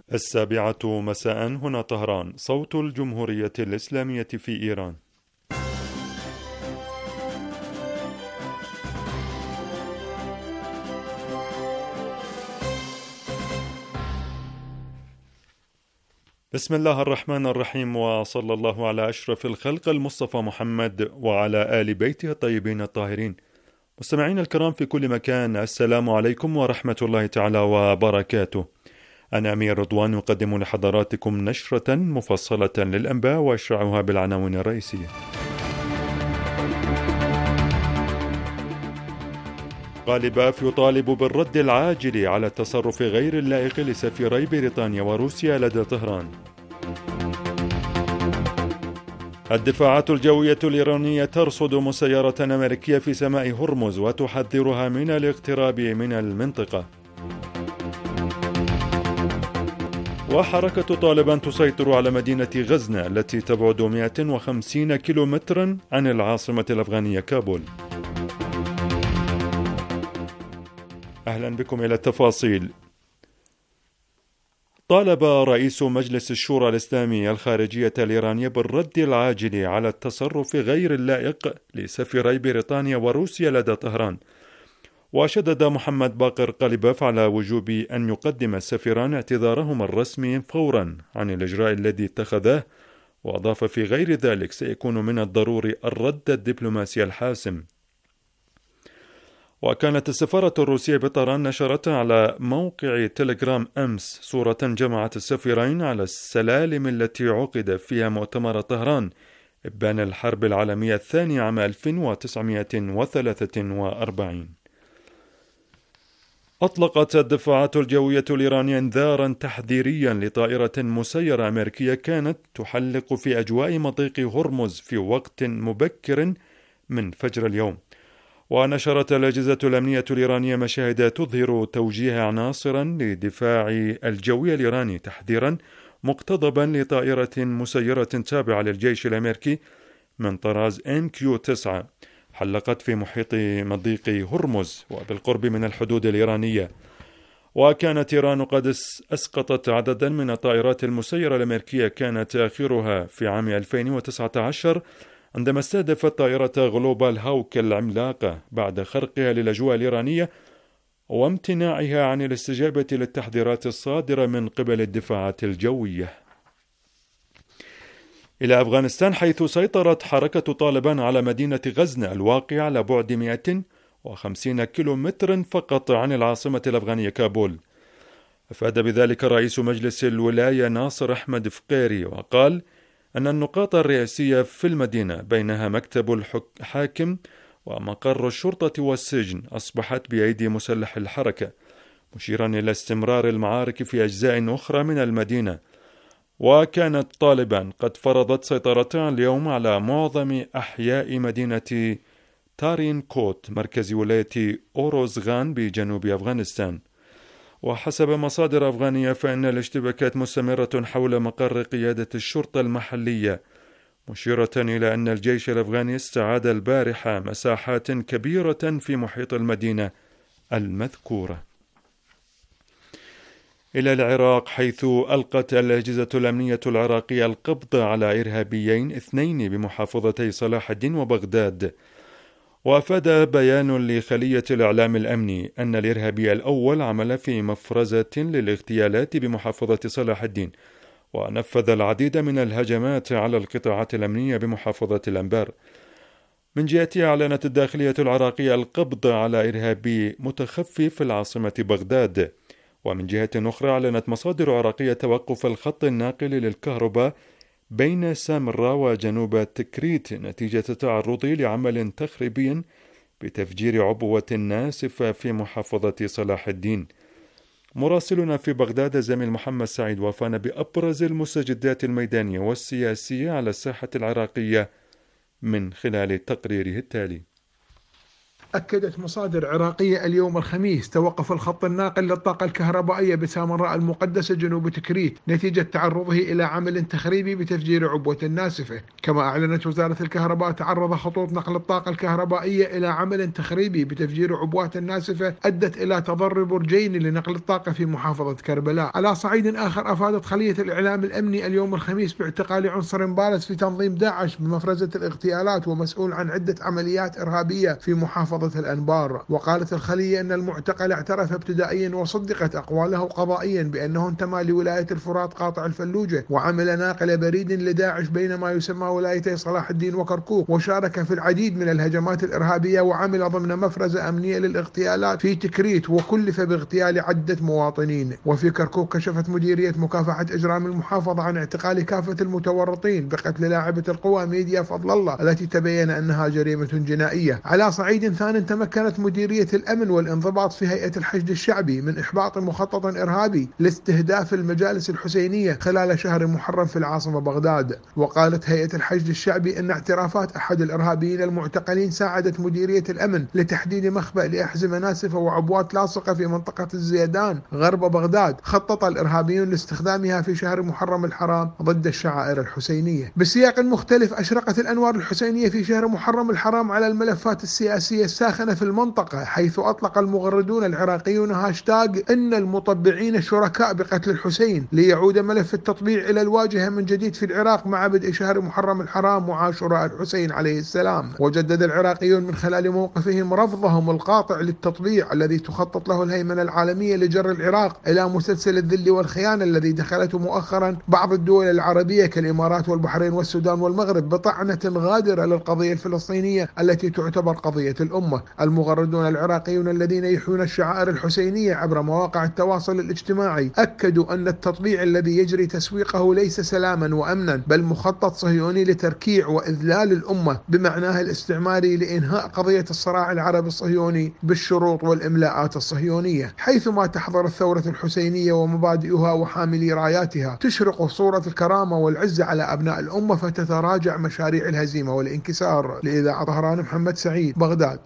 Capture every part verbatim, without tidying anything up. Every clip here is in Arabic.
السابعة مساء هنا طهران، صوت الجمهورية الإسلامية في إيران. بسم الله الرحمن الرحيم، وصلى الله على أشرف الخلق المصطفى محمد وعلى آل بيته الطيبين الطاهرين. مستمعين الكرام في كل مكان، السلام عليكم ورحمة الله تعالى وبركاته. أنا أمير رضوان أقدم لحضراتكم نشرة مفصلة للأنباء وأشرعها بالعناوين الرئيسية. غالباف يطالب بالرد العاجل على التصرف غير اللائق لسفيري بريطانيا وروسيا لدى طهران. الدفاعات الجوية الإيرانية ترصد مسيرة أمريكية في سماء هرمز وتحذرها من الاقتراب من المنطقة. وحركة طالبان تسيطر على مدينة غزنة التي تبعد مئة وخمسين كيلومترا عن العاصمة الأفغانية كابول. أهلا بكم إلى التفاصيل. طالب رئيس مجلس الشورى الإسلامي الخارجية الإيرانية بالرد العاجل على التصرف غير اللائق لسفيري بريطانيا وروسيا لدى طهران. وشدد محمد باقر قليباف على وجوب أن يقدم السفيران اعتذارهما الرسمي فورا عن الإجراء الذي اتخذاه، وأضاف في غير ذلك سيكون من الضروري الرد الدبلوماسي الحاسم. وكانت السفارة الروسية بطهران نشرت على موقع تليجرام أمس صورة جمعت السفيرين على السلالم التي عقد فيها مؤتمر طهران إبان الحرب العالمية الثانية عام ألف وتسعمئة وثلاثة وأربعين. أطلقت الدفاعات الجوية الإيرانية انذارا تحذيريا لطائرة مسيرة أمريكية كانت تحلق في أجواء مضيق هرمز في وقت مبكر من فجر اليوم. ونشرت الأجهزة الأمنية الإيرانية مشاهد تظهر توجيه عناصرا لدفاع الجوي الإيراني تحذيرا مقتضبا لطائرة مسيرة تابعة للجيش الأمريكي من طراز إم كيو تسعة حلقت في محيط مضيق هرمز وبالقرب من الحدود الإيرانية. وكانت إيران قد أسقطت عددا من الطائرات المسيرة الأمريكية، كانت آخرها في عام ألفين وتسعة عشر عندما استهدفت طائرة غلوبال هاوك العملاقة بعد خرقها للأجواء الإيرانية وامتناعها عن الاستجابة للتحذيرات الصادرة من قبل الدفاعات الجوية. إلى أفغانستان، حيث سيطرت حركة طالبان على مدينة غزنة الواقعة على بعد مئة وخمسين كيلومتر فقط عن العاصمة الأفغانية كابول. أفاد بذلك رئيس مجلس الولاية ناصر أحمد فقيري، وقال أن النقاط الرئيسية في المدينة بينها مكتب الحاكم ومقر الشرطة والسجن أصبحت بأيدي مسلح الحركة، مشيرا إلى استمرار المعارك في أجزاء أخرى من المدينة. وكانت طالبان قد فرضت سيطرتها اليوم على معظم أحياء مدينة تارين كوت مركز ولاية أوروزغان بجنوب أفغانستان. وحسب مصادر أفغانية فإن الاشتباكات مستمرة حول مقر قيادة الشرطة المحلية، مشيرة إلى أن الجيش الأفغاني استعاد البارحة مساحات كبيرة في محيط المدينة المذكورة. إلى العراق، حيث ألقت الأجهزة الأمنية العراقية القبض على إرهابيين اثنين بمحافظتي صلاح الدين وبغداد. وأفاد بيان لخلية الإعلام الأمني أن الإرهابي الأول عمل في مفرزة للاغتيالات بمحافظة صلاح الدين، ونفذ العديد من الهجمات على القطاعات الأمنية بمحافظة الأنبار. من جهتها أعلنت الداخلية العراقية القبض على إرهابي متخفي في العاصمة بغداد. ومن جهة أخرى أعلنت مصادر عراقية توقف الخط الناقل للكهرباء بين سامراء وجنوب تكريت نتيجة تعرضه لعمل تخريبي بتفجير عبوة ناسفة في محافظة صلاح الدين. مراسلنا في بغداد الزميل محمد سعيد وافانا بأبرز المستجدات الميدانية والسياسية على الساحة العراقية من خلال تقريره التالي. أكدت مصادر عراقية اليوم الخميس توقف الخط الناقل للطاقة الكهربائية بسامراء المقدسة جنوب تكريت نتيجة تعرضه إلى عمل تخريبي بتفجير عبوة ناسفة. كما أعلنت وزارة الكهرباء تعرض خطوط نقل الطاقة الكهربائية إلى عمل تخريبي بتفجير عبوات ناسفة أدت إلى تضرر برجين لنقل الطاقة في محافظة كربلاء. على صعيد آخر، أفادت خلية الإعلام الأمني اليوم الخميس باعتقال عنصر بارز في تنظيم داعش بمفرزة الاغتيالات ومسؤول عن عدة عمليات إرهابية في محافظة الأنبار. وقالت الخلية أن المعتقل اعترف ابتدائيا وصدقت أقواله قضائيا بأنه انتمى لولاية الفرات قاطع الفلوجة وعمل ناقل بريد لداعش بينما يسمى ولايتي صلاح الدين وكركوك، وشارك في العديد من الهجمات الإرهابية وعمل ضمن مفرزة أمنية للاغتيالات في تكريت وكلف باغتيال عدة مواطنين. وفي كركوك كشفت مديرية مكافحة إجرام المحافظة عن اعتقال كافة المتورطين بقتل لاعبة القوى ميديا فضل الله التي تبين أنها جريمة جنائية. على صعيد ثاني، تمكنت مديرية الأمن والانضباط في هيئة الحشد الشعبي من إحباط مخطط إرهابي لاستهداف المجالس الحسينية خلال شهر محرم في العاصمة بغداد. وقالت هيئة الحشد الشعبي أن اعترافات أحد الإرهابيين المعتقلين ساعدت مديرية الأمن لتحديد مخبأ لأحزمة ناسفة وعبوات لاصقة في منطقة الزيدان غرب بغداد خطط الإرهابيون لاستخدامها في شهر محرم الحرام ضد الشعائر الحسينية. بسياق مختلف، أشرقت الأنوار الحسينية في شهر محرم الحرام على الملفات السياسية الساخنة في المنطقة، حيث أطلق المغردون العراقيون هاشتاج إن المطبعين شركاء بقتل الحسين ليعود ملف التطبيع إلى الواجهة من جديد في العراق مع بدء شهر محرم الحرام وعاشوراء الحسين عليه السلام. وجدد العراقيون من خلال موقفهم رفضهم القاطع للتطبيع الذي تخطط له الهيمنة العالمية لجر العراق إلى مسلسل الذل والخيانة الذي دخلته مؤخرا بعض الدول العربية كالإمارات والبحرين والسودان والمغرب بطعنة غادرة للقضية الفلسطينية التي تعتبر قضية الأمة. المغردون العراقيون الذين يحيون الشعائر الحسينية عبر مواقع التواصل الاجتماعي أكدوا أن التطبيع الذي يجري تسويقه ليس سلاما وأمنا بل مخطط صهيوني لتركيع وإذلال الأمة بمعناها الاستعماري لإنهاء قضية الصراع العربي الصهيوني بالشروط والإملاءات الصهيونية. حيثما تحضر الثورة الحسينية ومبادئها وحاملي راياتها تشرق صورة الكرامة والعزة على أبناء الأمة فتتراجع مشاريع الهزيمة والانكسار. لإذاعة طهران، محمد سعيد، بغداد.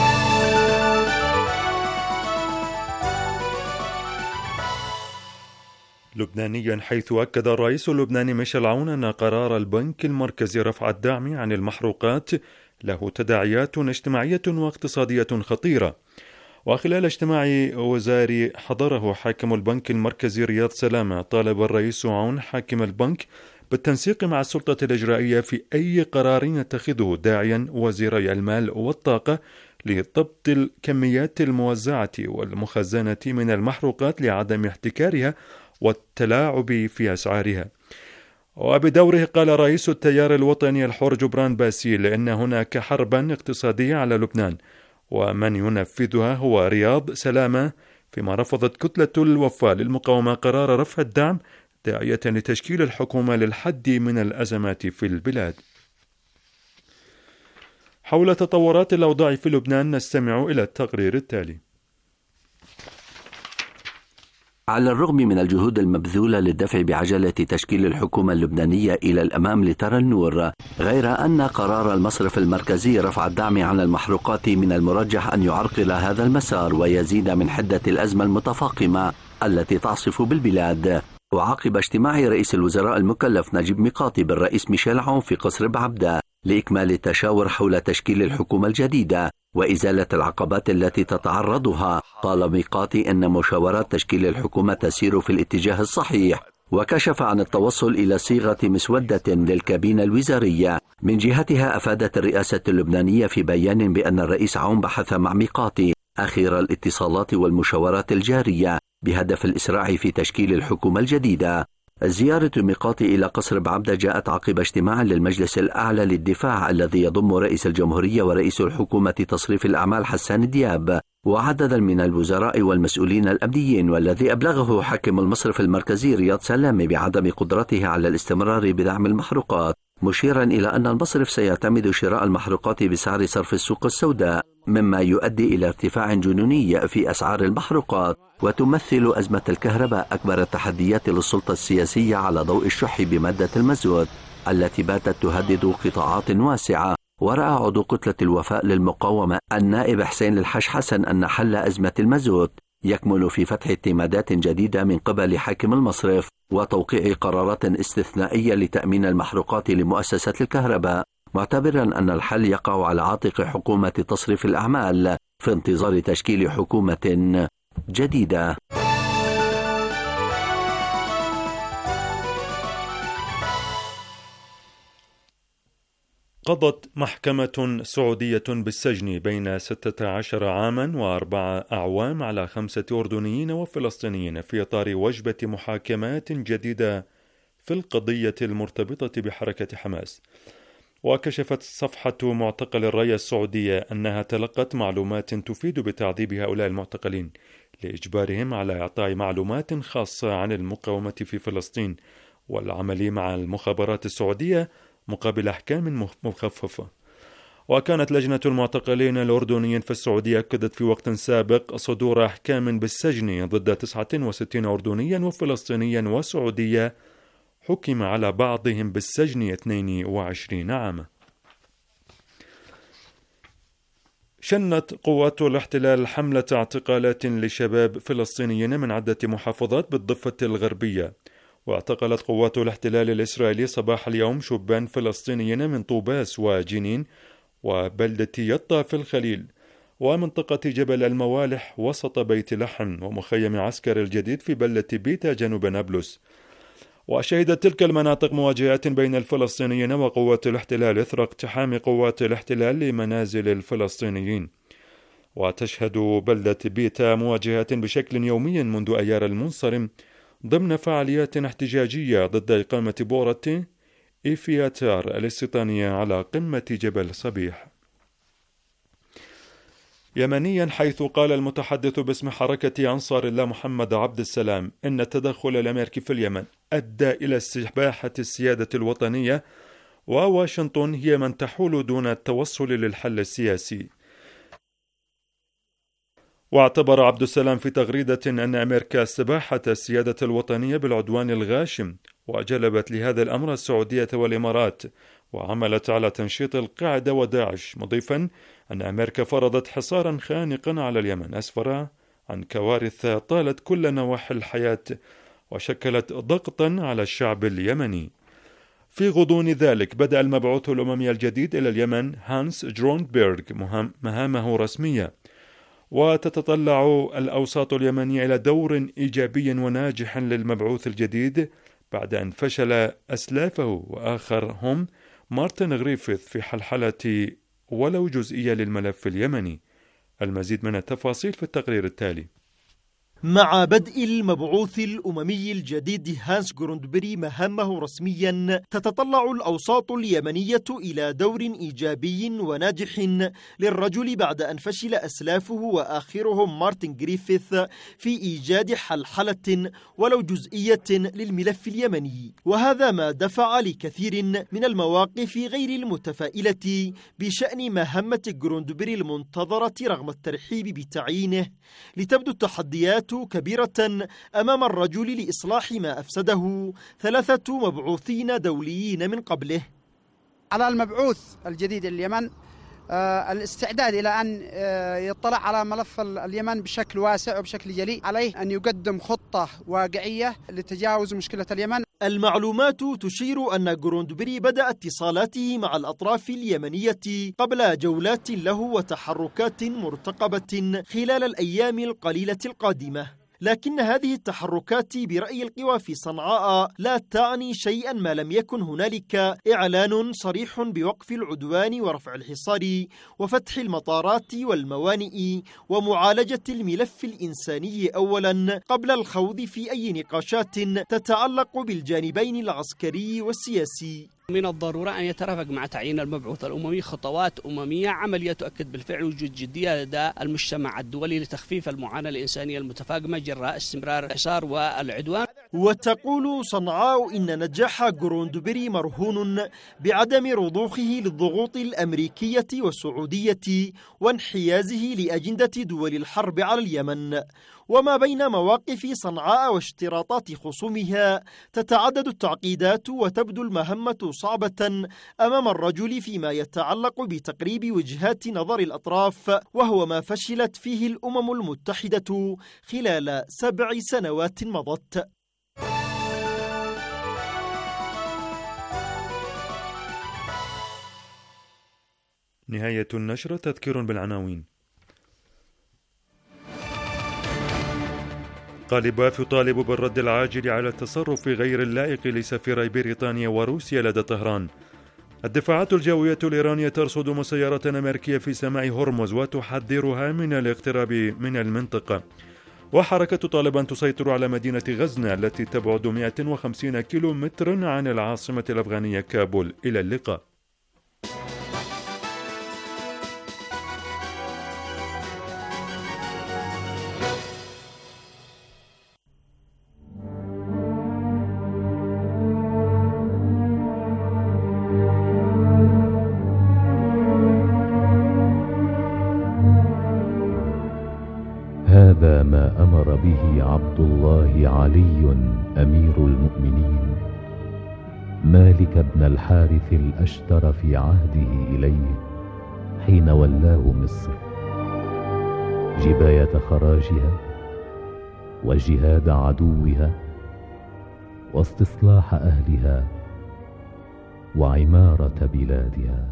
لبنانيا، حيث أكد الرئيس اللبناني ميشيل عون أن قرار البنك المركزي رفع الدعم عن المحروقات له تداعيات اجتماعية واقتصادية خطيرة. وخلال اجتماع وزاري حضره حاكم البنك المركزي رياض سلامة، طالب الرئيس عون حاكم البنك بالتنسيق مع السلطة الإجرائية في أي قرار يتخذه، داعيا وزيري المال والطاقة لضبط الكميات الموزعة والمخزنة من المحروقات لعدم احتكارها والتلاعب في أسعارها. وبدوره قال رئيس التيار الوطني الحر جبران باسيل إن هناك حربا اقتصادية على لبنان ومن ينفذها هو رياض سلامة، فيما رفضت كتلة الوفاء للمقاومة قرار رفع الدعم داعية لتشكيل الحكومة للحد من الأزمات في البلاد. حول تطورات الأوضاع في لبنان نستمع إلى التقرير التالي. على الرغم من الجهود المبذولة للدفع بعجلة تشكيل الحكومة اللبنانية إلى الأمام لترى النور، غير أن قرار المصرف المركزي رفع الدعم عن المحروقات من المرجح أن يعرقل هذا المسار ويزيد من حدة الأزمة المتفاقمة التي تعصف بالبلاد. وعقب اجتماع رئيس الوزراء المكلف نجيب ميقاتي بالرئيس ميشيل عون في قصر بعبدة لإكمال التشاور حول تشكيل الحكومة الجديدة وإزالة العقبات التي تتعرضها، قال ميقاتي أن مشاورات تشكيل الحكومة تسير في الاتجاه الصحيح، وكشف عن التوصل إلى صيغة مسودة للكابينة الوزارية. من جهتها أفادت الرئاسة اللبنانية في بيان بأن الرئيس عون بحث مع ميقاتي آخر الاتصالات والمشاورات الجارية بهدف الإسراع في تشكيل الحكومة الجديدة. زيارة ميقاتي إلى قصر بعبدة جاءت عقب اجتماع للمجلس الأعلى للدفاع الذي يضم رئيس الجمهورية ورئيس الحكومة تصريف الأعمال حسان دياب وعددا من الوزراء والمسؤولين الأمنيين، والذي أبلغه حاكم المصرف المركزي رياض سلامة بعدم قدرته على الاستمرار بدعم المحروقات، مشيرا إلى أن المصرف سيعتمد شراء المحروقات بسعر صرف السوق السوداء، مما يؤدي إلى ارتفاع جنوني في أسعار المحروقات. وتمثل أزمة الكهرباء أكبر التحديات للسلطة السياسية على ضوء الشح بمادة المازوت التي باتت تهدد قطاعات واسعة ورأى عضو كتلة الوفاء للمقاومة النائب حسين الحش حسن أن حل أزمة المازوت يكمن في فتح اعتمادات جديدة من قبل حاكم المصرف وتوقيع قرارات استثنائية لتأمين المحروقات لمؤسسة الكهرباء، معتبرا أن الحل يقع على عاتق حكومة تصريف الأعمال في انتظار تشكيل حكومة جديدة. قضت محكمة سعودية بالسجن بين ستة عشر عاما وأربعة أعوام على خمسة أردنيين وفلسطينيين في إطار وجبة محاكمات جديدة في القضية المرتبطة بحركة حماس. وكشفت صفحة معتقل الراية السعودية أنها تلقت معلومات تفيد بتعذيب هؤلاء المعتقلين لإجبارهم على إعطاء معلومات خاصة عن المقاومة في فلسطين والعمل مع المخابرات السعودية مقابل أحكام مخففة. وكانت لجنة المعتقلين الأردنيين في السعودية أكدت في وقت سابق صدور أحكام بالسجن ضد تسعة وستين أردنيا وفلسطينيا وسعودية حكم على بعضهم بالسجن اثنين وعشرين عاما. شنت قوات الاحتلال حملة اعتقالات لشباب فلسطينيين من عدة محافظات بالضفة الغربية، واعتقلت قوات الاحتلال الإسرائيلي صباح اليوم شبان فلسطينيين من طوباس وجنين وبلدة يطا في الخليل ومنطقة جبل الموالح وسط بيت لحم ومخيم عسكر الجديد في بلدة بيتا جنوب نابلس. وشهدت تلك المناطق مواجهات بين الفلسطينيين وقوات الاحتلال إثر اقتحام قوات الاحتلال لمنازل الفلسطينيين. وتشهد بلدة بيتا مواجهات بشكل يومي منذ أيار المنصرم ضمن فعاليات احتجاجية ضد إقامة بورة إيفياتار الاستيطانية على قمة جبل صبيح. يمنيا، حيث قال المتحدث باسم حركة أنصار الله محمد عبد السلام إن التدخل الأمريكي في اليمن أدى إلى استباحة السيادة الوطنية، وواشنطن هي من تحول دون التوصل للحل السياسي. واعتبر عبد السلام في تغريدة أن أمريكا استباحت السيادة الوطنية بالعدوان الغاشم، وجلبت لهذا الأمر السعودية والإمارات، وعملت على تنشيط القاعدة وداعش، مضيفا أن أمريكا فرضت حصارا خانقا على اليمن أسفر عن كوارث طالت كل نواحي الحياة وشكلت ضغطا على الشعب اليمني. في غضون ذلك بدأ المبعوث الأممي الجديد إلى اليمن هانس جرونبيرغ مهامه رسمية، وتتطلع الأوساط اليمنية إلى دور إيجابي وناجح للمبعوث الجديد بعد أن فشل أسلافه وآخرهم مارتن غريفيث في حلحلة ولو جزئية للملف اليمني. المزيد من التفاصيل في التقرير التالي. مع بدء المبعوث الأممي الجديد هانس جروندبري مهامه رسميا، تتطلع الأوساط اليمنية إلى دور إيجابي وناجح للرجل بعد أن فشل أسلافه وآخرهم مارتن غريفيث في إيجاد حلحلة ولو جزئية للملف اليمني، وهذا ما دفع لكثير من المواقف غير المتفائلة بشأن مهمة جروندبري المنتظرة رغم الترحيب بتعيينه، لتبدو التحديات كبيرة أمام الرجل لإصلاح ما أفسده ثلاثة مبعوثين دوليين من قبله. على المبعوث الجديد لليمن آه الاستعداد إلى أن آه يطلع على ملف اليمن بشكل واسع وبشكل جلي، عليه أن يقدم خطة واقعية لتجاوز مشكلة اليمن. المعلومات تشير أن جروندبري بدأ اتصالاته مع الأطراف اليمنية قبل جولات له وتحركات مرتقبة خلال الأيام القليلة القادمة، لكن هذه التحركات برأي القوى في صنعاء لا تعني شيئا ما لم يكن هنالك إعلان صريح بوقف العدوان ورفع الحصار وفتح المطارات والموانئ ومعالجة الملف الإنساني أولا قبل الخوض في أي نقاشات تتعلق بالجانبين العسكري والسياسي. من الضرورة أن يترافق مع تعيين المبعوث الأممي خطوات أممية عملية تؤكد بالفعل وجود جدية لدى المجتمع الدولي لتخفيف المعاناة الإنسانية المتفاقمة جراء استمرار الحصار والعدوان. وتقول صنعاء إن نجاح غروندبري مرهون بعدم رضوخه للضغوط الأمريكية والسعودية وانحيازه لأجندة دول الحرب على اليمن. وما بين مواقف صنعاء واشتراطات خصومها تتعدد التعقيدات وتبدو المهمة صعبة أمام الرجل فيما يتعلق بتقريب وجهات نظر الأطراف، وهو ما فشلت فيه الأمم المتحدة خلال سبع سنوات مضت. نهاية النشرة. تذكير بالعناوين. قاليباف يطالب بالرد العاجل على التصرف غير اللائق لسفيري بريطانيا وروسيا لدى طهران. الدفاعات الجوية الإيرانية ترصد مسيرات أمريكية في سماء هرمز وتحذرها من الاقتراب من المنطقة. وحركة طالبان تسيطر على مدينة غزنة التي تبعد مئة وخمسين كيلو متر عن العاصمة الأفغانية كابول. إلى اللقاء. هذا ما أمر به عبد الله علي أمير المؤمنين مالك بن الحارث الأشتر في عهده إليه حين ولاه مصر، جباية خراجها وجهاد عدوها واستصلاح أهلها وعمارة بلادها.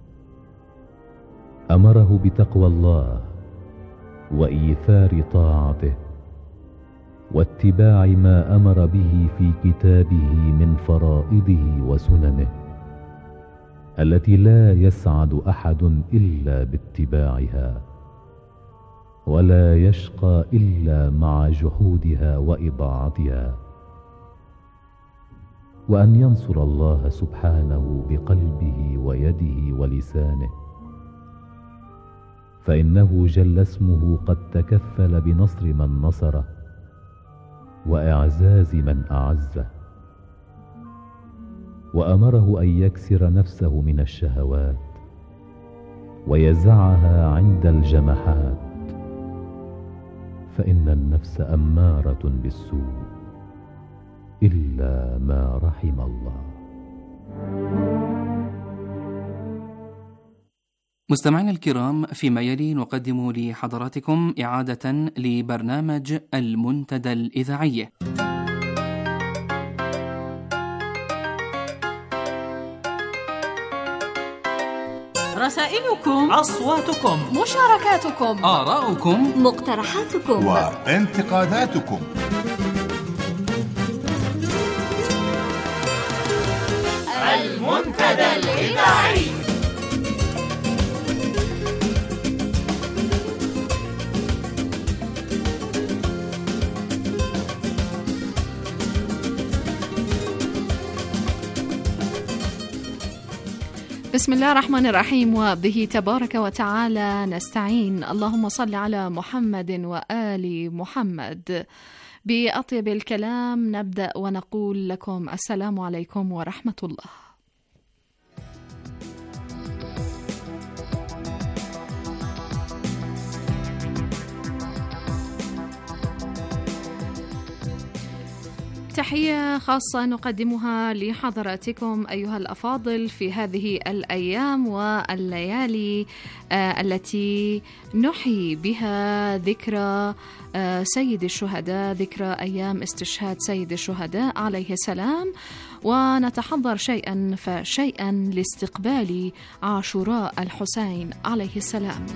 أمره بتقوى الله وإيثار طاعته واتباع ما أمر به في كتابه من فرائضه وسننه التي لا يسعد أحد إلا باتباعها ولا يشقى إلا مع جحودها وإضاعتها، وأن ينصر الله سبحانه بقلبه ويده ولسانه، فإنه جل اسمه قد تكفل بنصر من نصره وإعزاز من أعزه. وأمره أن يكسر نفسه من الشهوات ويزعها عند الجمحات، فإن النفس أمارة بالسوء إلا ما رحم الله. مستمعينا الكرام، فيما يلي نقدم لحضراتكم إعادة لبرنامج المنتدى الإذاعي. رسائلكم، أصواتكم، مشاركاتكم، آراؤكم، مقترحاتكم وانتقاداتكم. المنتدى الإذاعي. بسم الله الرحمن الرحيم، وبه تبارك وتعالى نستعين. اللهم صل على محمد وآل محمد. بأطيب الكلام نبدأ ونقول لكم السلام عليكم ورحمة الله. تحية خاصة نقدمها لحضراتكم أيها الأفاضل في هذه الأيام والليالي آه التي نحيي بها ذكرى آه سيد الشهداء، ذكرى أيام استشهاد سيد الشهداء عليه السلام، ونتحضر شيئا فشيئا لاستقبال عاشوراء الحسين عليه السلام.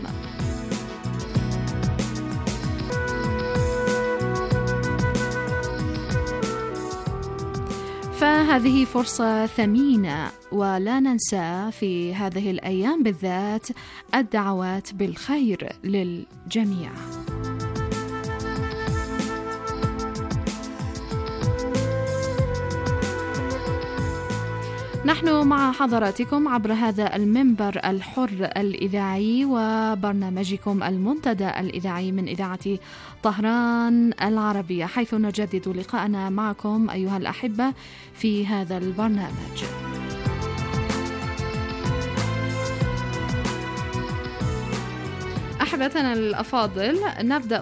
فهذه فرصة ثمينة، ولا ننسى في هذه الأيام بالذات الدعوات بالخير للجميع. نحن مع حضراتكم عبر هذا المنبر الحر الإذاعي وبرنامجكم المنتدى الإذاعي من إذاعة طهران العربية، حيث نجدد لقاءنا معكم أيها الأحبة في هذا البرنامج. أحبتنا الأفاضل، نبدأ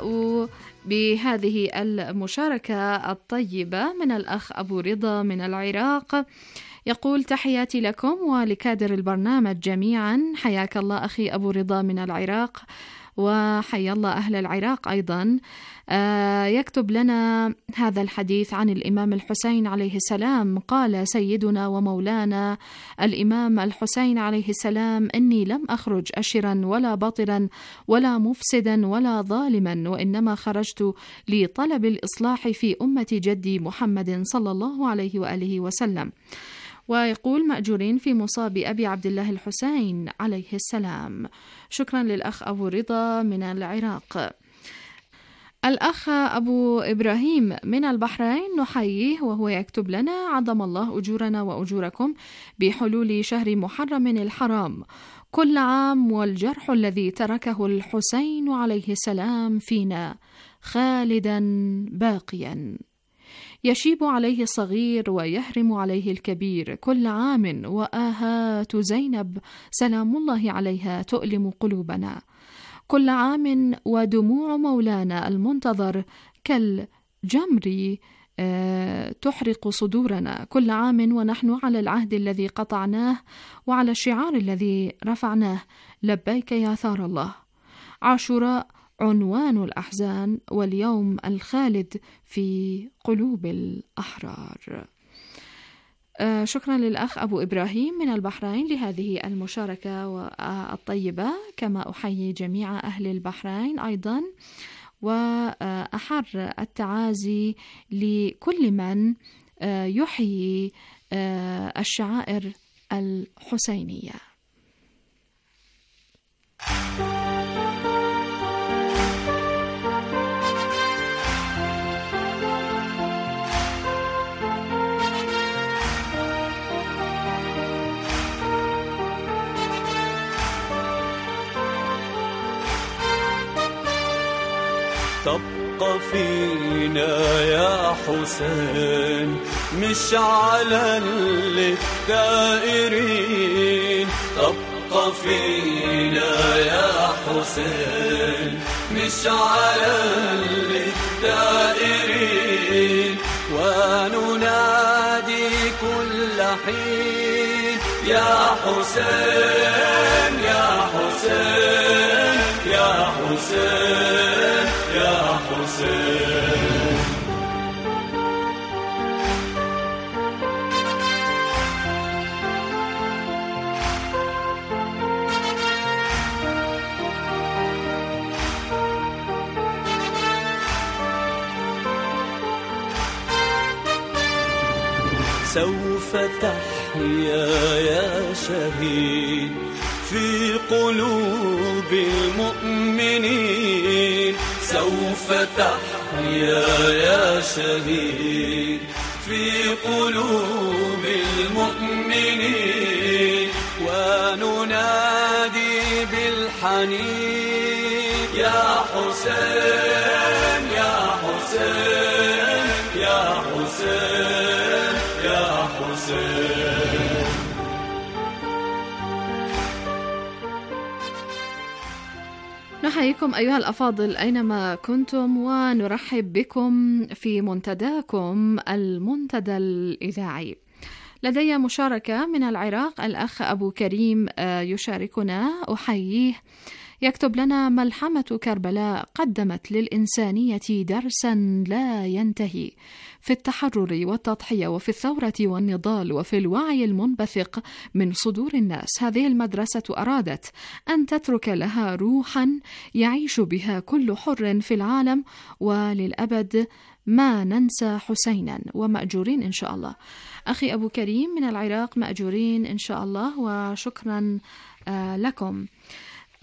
بهذه المشاركة الطيبة من الأخ أبو رضا من العراق. يقول: تحياتي لكم ولكادر البرنامج جميعا. حياك الله أخي أبو رضا من العراق، وحيا الله أهل العراق أيضا. آه يكتب لنا هذا الحديث عن الإمام الحسين عليه السلام. قال سيدنا ومولانا الإمام الحسين عليه السلام: إني لم أخرج أشرا ولا بطرا ولا مفسدا ولا ظالما، وإنما خرجت لطلب الإصلاح في أمة جدي محمد صلى الله عليه وآله وسلم. ويقول: مأجورين في مصاب أبي عبد الله الحسين عليه السلام. شكرا للأخ أبو رضا من العراق. الأخ أبو إبراهيم من البحرين نحييه وهو يكتب لنا: عظم الله أجورنا وأجوركم بحلول شهر محرم الحرام كل عام، والجرح الذي تركه الحسين عليه السلام فينا خالدا باقيا، يشيب عليه الصغير ويهرم عليه الكبير كل عام، وآهات زينب سلام الله عليها تؤلم قلوبنا كل عام، ودموع مولانا المنتظر كالجمر تحرق صدورنا كل عام، ونحن على العهد الذي قطعناه وعلى الشعار الذي رفعناه، لبيك يا ثار الله. عاشوراء عنوان الأحزان، واليوم الخالد في قلوب الأحرار. آه شكرا للأخ أبو إبراهيم من البحرين لهذه المشاركة الطيبة، كما أحيي جميع أهل البحرين أيضا، وأحر التعازي لكل من آه يحيي آه الشعائر الحسينية. تبقى فينا يا حسين مشعلا للدائرين، تبقى فينا يا حسين مشعلا للدائرين، وننادي كل حين يا حسين يا حسين يا حسين يا حسين. سوف تحيا يا شهيد في قلوب المؤمنين، سوف تحيا يا شهيد في قلوب المؤمنين، وننادي بالحنين يا حسين يا حسين يا حسين يا حسين. نحييكم أيها الأفاضل أينما كنتم، ونرحب بكم في منتداكم المنتدى الإذاعي. لدي مشاركة من العراق، الأخ أبو كريم يشاركنا، أحييه. يكتب لنا: ملحمة كربلاء قدمت للإنسانية درسا لا ينتهي في التحرر والتضحية وفي الثورة والنضال وفي الوعي المنبثق من صدور الناس. هذه المدرسة أرادت أن تترك لها روحا يعيش بها كل حر في العالم، وللأبد ما ننسى حسينا، ومأجورين إن شاء الله. أخي أبو كريم من العراق، مأجورين إن شاء الله، وشكرا آه لكم.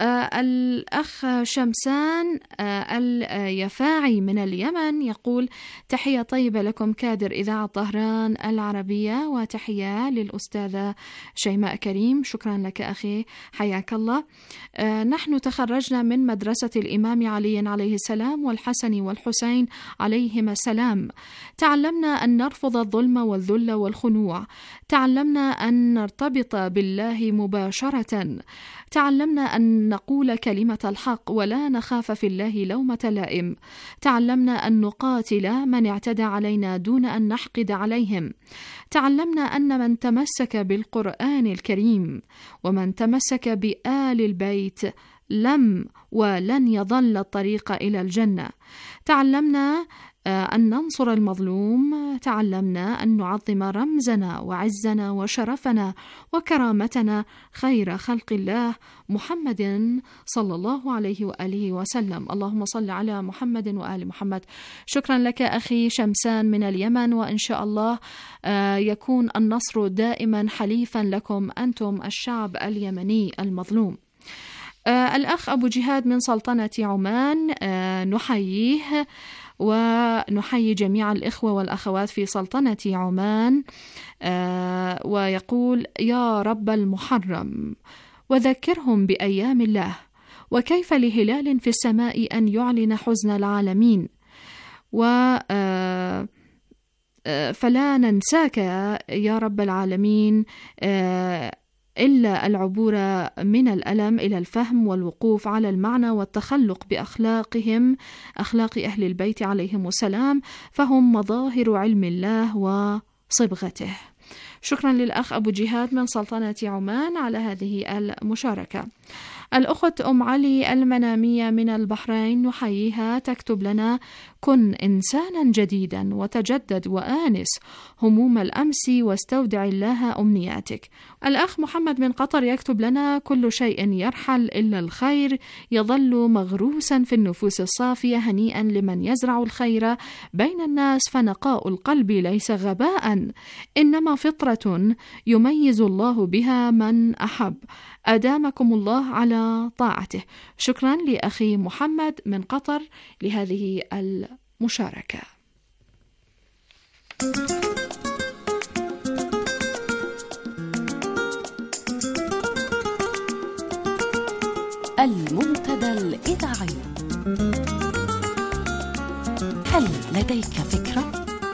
آه الأخ شمسان آه اليفاعي من اليمن يقول: تحية طيبة لكم كادر إذاعة طهران العربية، وتحية للأستاذة شيماء كريم. شكرا لك أخي، حياك الله. آه نحن تخرجنا من مدرسة الإمام علي عليه السلام والحسن والحسين عليهما السلام. تعلمنا أن نرفض الظلم والذل والخنوع، تعلمنا أن نرتبط بالله مباشرة، تعلمنا أن نقول كلمة الحق ولا نخاف في الله لومة لائم، تعلمنا أن نقاتل من اعتدى علينا دون أن نحقد عليهم، تعلمنا أن من تمسك بالقرآن الكريم ومن تمسك بآل البيت لم ولن يضل الطريق إلى الجنة، تعلمنا أن ننصر المظلوم، تعلمنا أن نعظم رمزنا وعزنا وشرفنا وكرامتنا خير خلق الله محمد صلى الله عليه وآله وسلم. اللهم صل على محمد وآل محمد. شكرا لك أخي شمسان من اليمن، وإن شاء الله يكون النصر دائما حليفا لكم أنتم الشعب اليمني المظلوم. آه الأخ أبو جهاد من سلطنة عمان، آه نحييه ونحيي جميع الإخوة والأخوات في سلطنة عمان، آه ويقول: يا رب المحرم وذكرهم بأيام الله، وكيف لهلال في السماء أن يعلن حزن العالمين، و آه فلا ننساك يا رب العالمين آه إلا العبور من الألم إلى الفهم والوقوف على المعنى والتخلق بأخلاقهم، أخلاق أهل البيت عليهم السلام، فهم مظاهر علم الله وصبغته. شكرا للأخ أبو جهاد من سلطنة عمان على هذه المشاركة. الأخت أم علي المنامية من البحرين نحييها، تكتب لنا: كن إنسانا جديدا وتجدد وآنس هموم الأمس واستودع الله أمنياتك. الأخ محمد من قطر يكتب لنا: كل شيء يرحل إلا الخير يظل مغروسا في النفوس الصافية، هنيئا لمن يزرع الخير بين الناس، فنقاء القلب ليس غباء إنما فطرة يميز الله بها من أحب، أدامكم الله على طاعته. شكرا لأخي محمد من قطر لهذه المشاركة. المنتدى الإذاعي. هل لديك فكرة؟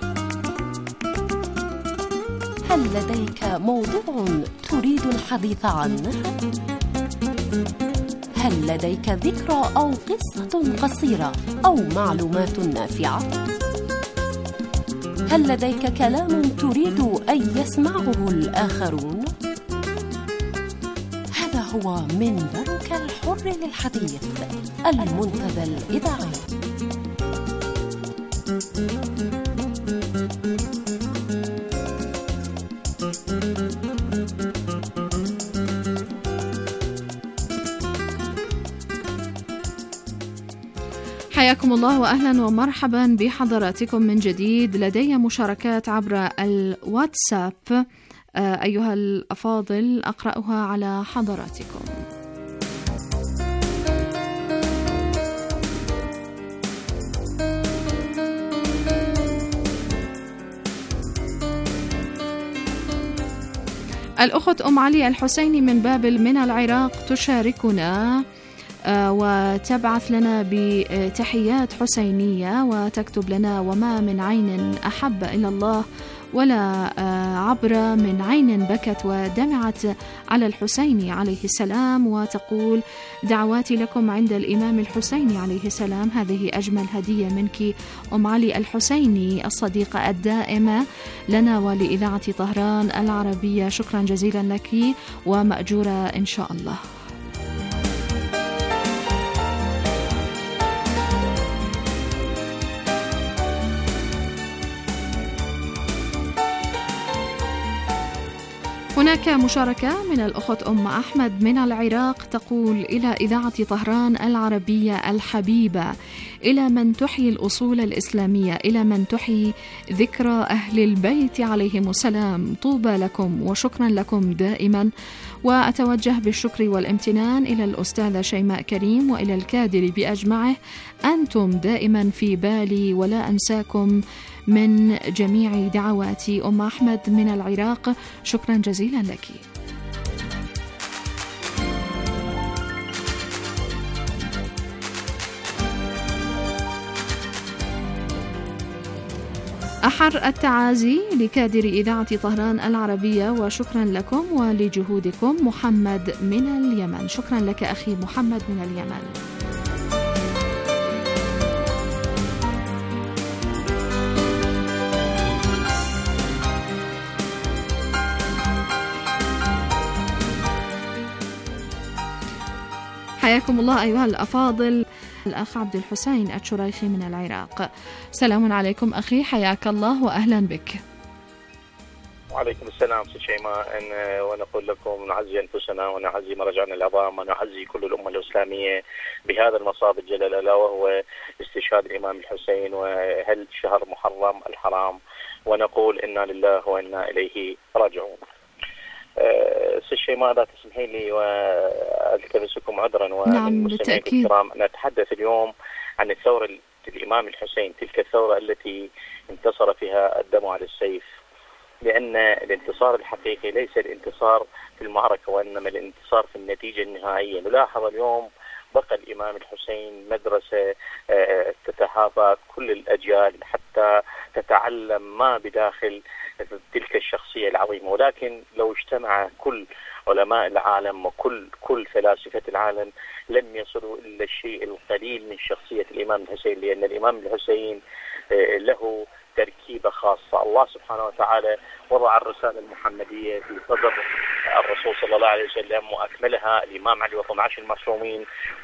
هل لديك موضوع تريد الحديث عنه؟ هل لديك ذكرى أو قصة قصيرة أو معلومات نافعة؟ هل لديك كلام تريد أن يسمعه الآخرون؟ هذا هو منبرك الحر للحديث، المنتدى الإذاعي. حياكم الله وأهلا ومرحبا بحضراتكم من جديد. لدي مشاركات عبر الواتساب أيها الأفاضل أقرأها على حضراتكم. الأخت أم علي الحسيني من بابل من العراق تشاركنا وتبعث لنا بتحيات حسينية وتكتب لنا: وما من عين أحب إلى الله ولا عبر من عين بكت ودمعت على الحسين عليه السلام، وتقول: دعواتي لكم عند الإمام الحسين عليه السلام. هذه أجمل هدية منك أم علي الحسيني الصديقة الدائمة لنا ولإذاعة طهران العربية. شكرا جزيلا لك ومأجورة إن شاء الله. هناك مشاركة من الأخت أم أحمد من العراق تقول: إلى إذاعة طهران العربية الحبيبة، إلى من تحيي الأصول الإسلامية، إلى من تحيي ذكرى أهل البيت عليهم السلام. طوبى لكم وشكرا لكم دائما. وأتوجه بالشكر والامتنان إلى الأستاذة شيماء كريم وإلى الكادر بأجمعه. أنتم دائما في بالي ولا أنساكم من جميع دعواتي. أم أحمد من العراق، شكرا جزيلا لك. أحر التعازي لكادر إذاعة طهران العربية وشكرا لكم ولجهودكم. محمد من اليمن، شكرا لك أخي محمد من اليمن. حياكم الله أيها الأفاضل. الأخ عبد الحسين الشريخي من العراق، سلام عليكم أخي، حياك الله وأهلا بك. وعليكم السلام ست شيماء، ونقول لكم نعزي أنفسنا ونعزي مراجعنا العظام ونعزي كل الأمة الإسلامية بهذا المصاب الجلل ألا وهو استشهاد الإمام الحسين وهل شهر محرم الحرام، ونقول إنا لله وإنا إليه راجعون. ست شيماء لا تسمحي لي والتمسكم عذرا والمستمعين الكرام ان اتحدث اليوم عن الثوره الامام الحسين، تلك الثوره التي انتصر فيها الدم على السيف، لان الانتصار الحقيقي ليس الانتصار في المعركه وانما الانتصار في النتيجه النهائيه. نلاحظ اليوم بقى الامام الحسين مدرسه تتهافى كل الاجيال حتى تتعلم ما بداخل تلك الشخصية العظيمة، ولكن لو اجتمع كل علماء العالم وكل كل فلاسفة العالم لم يصلوا إلا الشيء القليل من شخصية الإمام الحسين، لأن الإمام الحسين له تركيبة خاصة. الله سبحانه وتعالى وضع الرسالة المحمدية في صدر الرسول صلى الله عليه وسلم وأكملها الإمام علي واثني عشر المعصومين،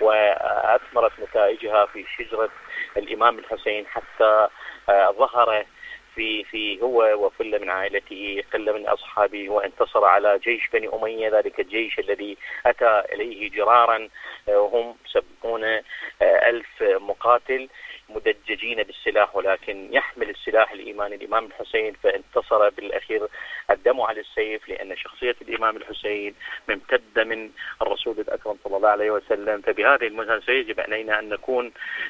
وأثمرت نتائجها في شجرة الإمام الحسين حتى ظهر في في هو وكل من عائلته قل من أصحابه، وانتصر على جيش بني أمية، ذلك الجيش الذي أتى إليه جرارا وهم سبعون ألف مقاتل مدججين بالسلاح، ولكن يحمل السلاح الإيماني الإمام الحسين، فانتصر بالأخير الدم على السيف، لأن شخصية الإمام الحسين ممتدة من الرسول الأكرم صلى الله عليه وسلم. فبهذه المناسبة يجب علينا أن نكون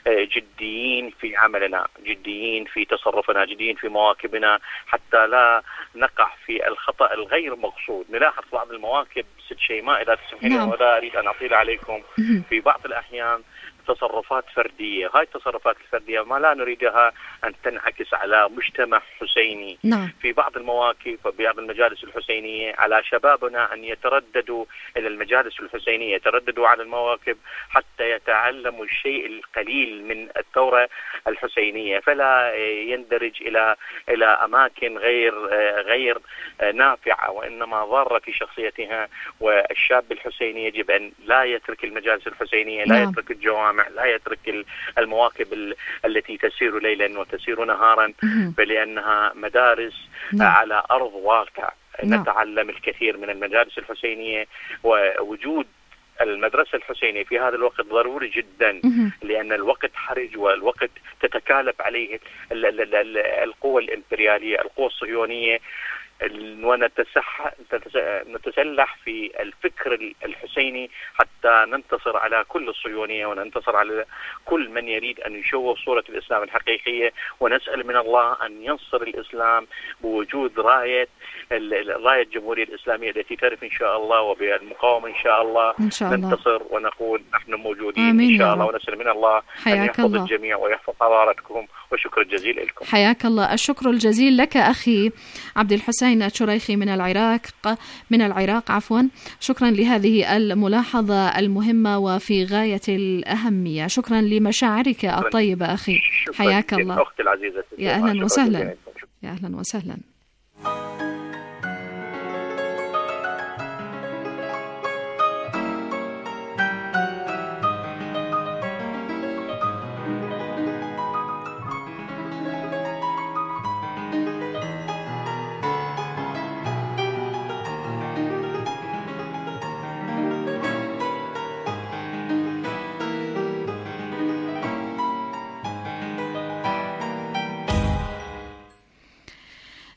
جديين في عملنا، جديين في تصرفنا، جديين في مواكبنا، حتى لا نقع في الخطأ الغير مقصود. نلاحظ بعض المواكب ست شيماء إذا تسمحين نعم. ولا أريد أن أطيل عليكم، في بعض الأحيان تصرفات فردية، هاي التصرفات الفردية ما لا نريدها أن تنعكس على مجتمع حسيني. نعم. في بعض المواقف وبعض المجالس الحسينية على شبابنا أن يترددوا إلى المجالس الحسينية، يترددوا على المواقف حتى يتعلموا الشيء القليل من الثورة الحسينية، فلا يندرج إلى إلى أماكن غير غير نافعة وإنما ضارة في شخصيتها. والشاب الحسيني يجب أن لا يترك المجالس الحسينية، لا نعم. يترك الجوامع، لا يترك المواكب التي تسير ليلا وتسير نهارا، فلأنها مدارس نعم. على أرض واقع. نعم. نتعلم الكثير من المجالس الحسينية، ووجود المدرسة الحسينية في هذا الوقت ضروري جدا، لأن الوقت حرج والوقت تتكالب عليه القوى الإمبريالية، القوى الصهيونية، ونتسح نتسلح في الفكر الحسيني حتى ننتصر على كل الصهيونية وننتصر على كل من يريد أن يشوه صورة الإسلام الحقيقية. ونسأل من الله أن ينصر الإسلام بوجود راية راية الجمهورية الإسلامية التي تعرف إن شاء الله، وبالمقاومة إن شاء الله إن شاء الله. ننتصر ونقول نحن موجودين إن شاء الله، ونسأل من الله أن يحفظ الله. الجميع ويحفظ حضارتكم، وشكر جزيل لكم. حياك الله. الشكر الجزيل لك أخي عبد الحسين الشريخي من العراق من العراق عفوا. شكرا لهذه الملاحظة المهمة وفي غاية الأهمية. شكرا لمشاعرك الطيبة أخي، حياك الله. أختي العزيزة، يا أهلا وسهلا، يا أهلا وسهلا.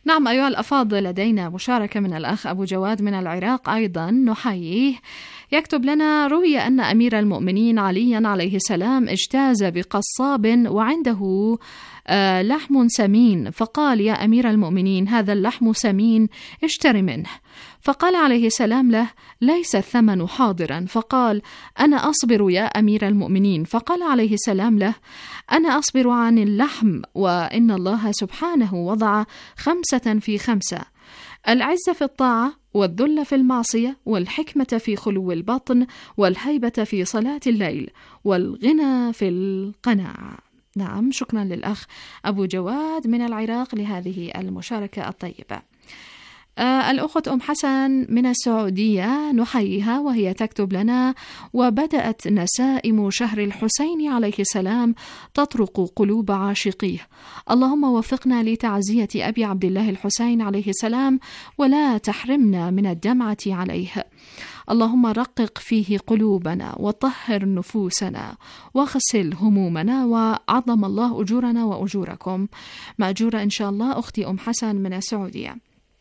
نعم أيها الأفاضل، لدينا مشاركة من الأخ أبو جواد من العراق أيضا نحييه. يكتب لنا: روي أن أمير المؤمنين عليا عليه السلام اجتاز بقصاب وعنده آه لحم سمين، فقال: يا أمير المؤمنين هذا اللحم سمين، اشتر منه. فقال عليه السلام له: ليس الثمن حاضرا. فقال: أنا أصبر يا أمير المؤمنين. فقال عليه السلام له: أنا أصبر عن اللحم، وإن الله سبحانه وضع خمسة في خمسة: العزة في الطاعة، والذل في المعصية، والحكمة في خلو البطن، والهيبة في صلاة الليل، والغنى في القناعة. نعم، شكرا للأخ أبو جواد من العراق لهذه المشاركة الطيبة. آه الأخت أم حسن من السعودية نحييها، وهي تكتب لنا: وبدأت نسائم شهر الحسين عليه السلام تطرق قلوب عاشقيه، اللهم وفقنا لتعزية أبي عبد الله الحسين عليه السلام ولا تحرمنا من الدمعة عليه. اللهم رقق فيه قلوبنا وطهر نفوسنا واغسل همومنا، وعظم الله أجورنا وأجوركم. مأجورة إن شاء الله أختي أم حسن من السعودية.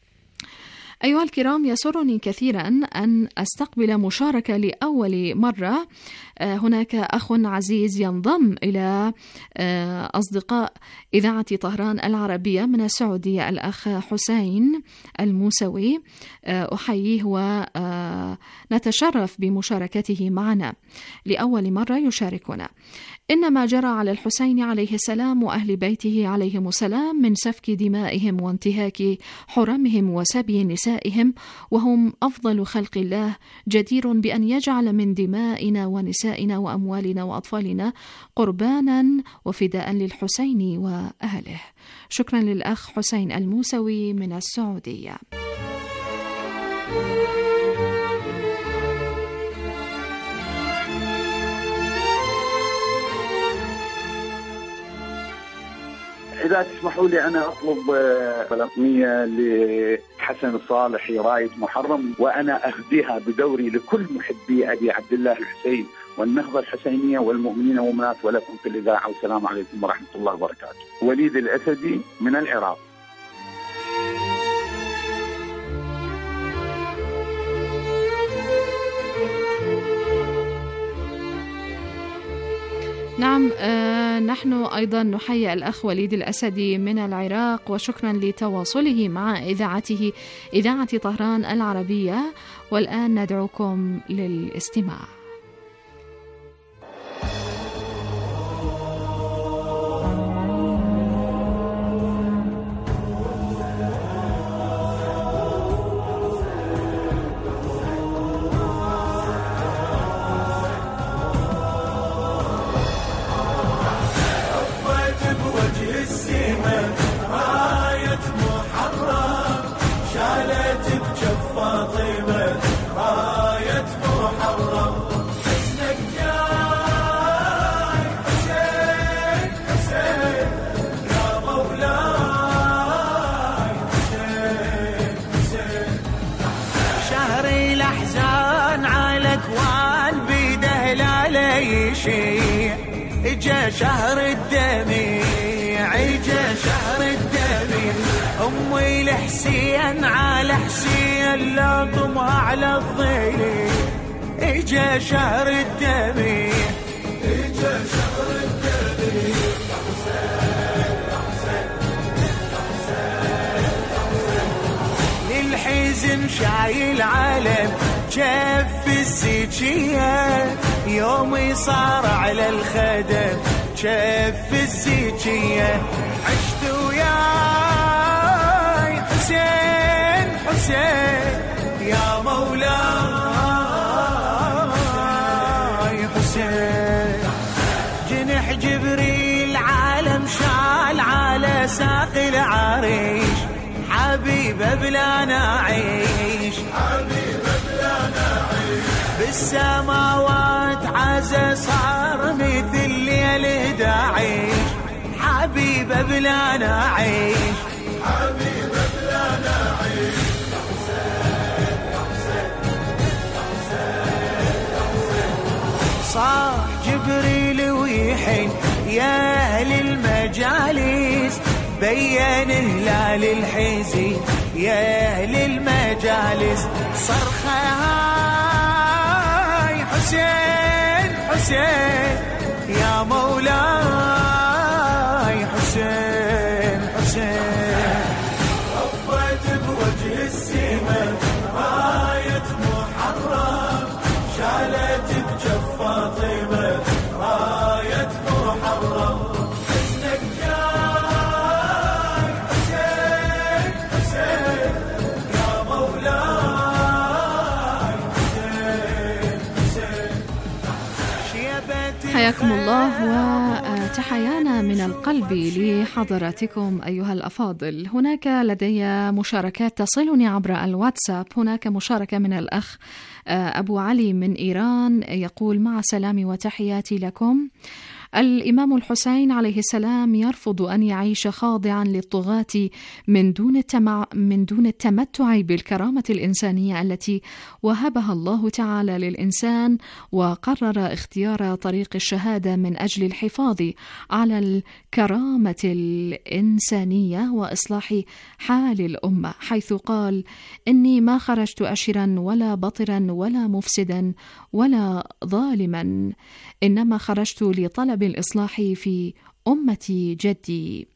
أيها الكرام، يسرني كثيرا أن أستقبل مشاركة لأول مرة. هناك أخ عزيز ينضم إلى أصدقاء إذاعة طهران العربية من السعودية، الأخ حسين الموسوي، أحييه ونتشرف بمشاركته معنا. لأول مرة يشاركنا: إن ما جرى على الحسين عليه السلام وأهل بيته عليهم السلام من سفك دمائهم وانتهاك حرمهم وسبي نسائهم، وهم أفضل خلق الله، جدير بأن يجعل من دمائنا ونسائنا وأموالنا وأطفالنا قربانا وفداء للحسين وأهله. شكرا للأخ حسين الموسوي من السعودية. إذا تسمحوا لي أنا أطلب فلسطينية لحسن الصالحي راية محرم، وأنا أهديها بدوري لكل محبي أبي عبد الله الحسين والنهضة الحسينية والمؤمنين والمؤمنات، ولكم في الإذاعة، والسلام عليكم ورحمة الله وبركاته. وليد الأسدي من العراق. نعم، آه نحن أيضا نحيي الأخ وليد الأسدي من العراق، وشكرا لتواصله مع إذاعته إذاعة طهران العربية. والآن ندعوكم للاستماع. إجا شهر الدميع، إجا شهر الدميع، أمي الحسين على حسين لاطمها على الضيل. إجا شهر الدميع، إجا شهر الدميع، للحزن شايل علم جف الزيجية، يومي صار على الخدم شف الزيجية. عشت وياي حسين حسين يا مولاي حسين، جنح جبريل عالم شال على ساق العريش، حبيبه بلا نعيش، حبيبه بلا نعيش، بالسماوات عزا صار مثل ليل داعش، حبيبه بلا نعيش، حبيبه بلا نعيش. صاح جبريل ويحن يا أهل المجالس، بين هلال الحزن يا أهل المجالس صرخة هاي حسين حسين يا مولاي حسين حسين رفعت بوجه السماء راية محرم شالت بجف فاطمة راية محرم حسنك جاي حسين حسين يا مولاي حسين حسين. حياكم الله وتحيانا من القلب لحضراتكم أيها الأفاضل. هناك لدي مشاركات تصلني عبر الواتساب. هناك مشاركة من الأخ أبو علي من إيران يقول: مع سلامي وتحياتي لكم. الإمام الحسين عليه السلام يرفض أن يعيش خاضعا للطغاة من دون التمع من دون التمتع بالكرامة الإنسانية التي وهبها الله تعالى للإنسان، وقرر اختيار طريق الشهادة من أجل الحفاظ على الكرامة الإنسانية وإصلاح حال الأمة، حيث قال: إني ما خرجت أشرا ولا بطرا ولا مفسدا ولا ظالما، إنما خرجت لطلب الإصلاح في أمة جدي.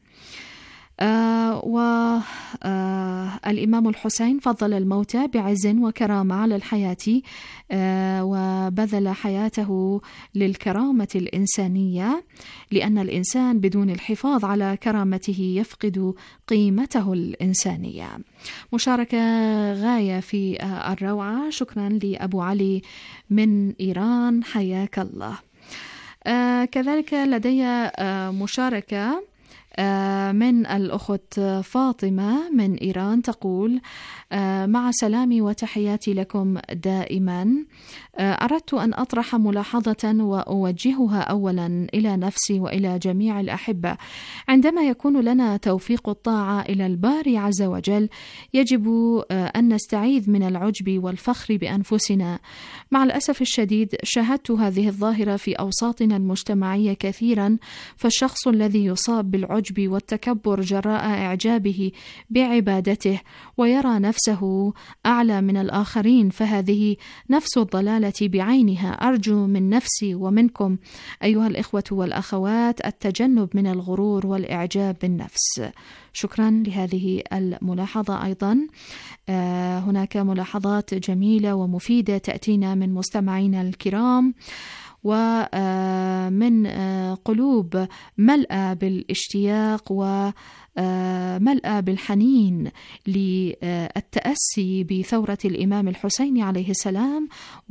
آه والإمام آه الحسين فضل الموت بعز وكرامة على الحياة، آه وبذل حياته للكرامة الإنسانية، لأن الإنسان بدون الحفاظ على كرامته يفقد قيمته الإنسانية. مشاركة غاية في آه الروعة. شكرا لأبو علي من إيران، حياك الله. آه كذلك لدي آه مشاركة آه من الأخت فاطمة من إيران تقول: آه مع سلامي وتحياتي لكم دائما. آه أردت أن أطرح ملاحظة وأوجهها أولا إلى نفسي وإلى جميع الأحبة. عندما يكون لنا توفيق الطاعة إلى الباري عز وجل يجب آه أن نستعيذ من العجب والفخر بأنفسنا. مع الأسف الشديد شاهدت هذه الظاهرة في أوساطنا المجتمعية كثيرا، فالشخص الذي يصاب بالعجب والتكبر جراء إعجابه بعبادته ويرى نفسه أعلى من الآخرين، فهذه نفس الضلالة بعينها. أرجو من نفسي ومنكم أيها الإخوة والأخوات التجنب من الغرور والإعجاب بالنفس. شكرا لهذه الملاحظة. أيضا آه هناك ملاحظات جميلة ومفيدة تأتينا من مستمعينا الكرام، ومن قلوب ملأى بالاشتياق وملأى بالحنين للتأسي بثورة الإمام الحسين عليه السلام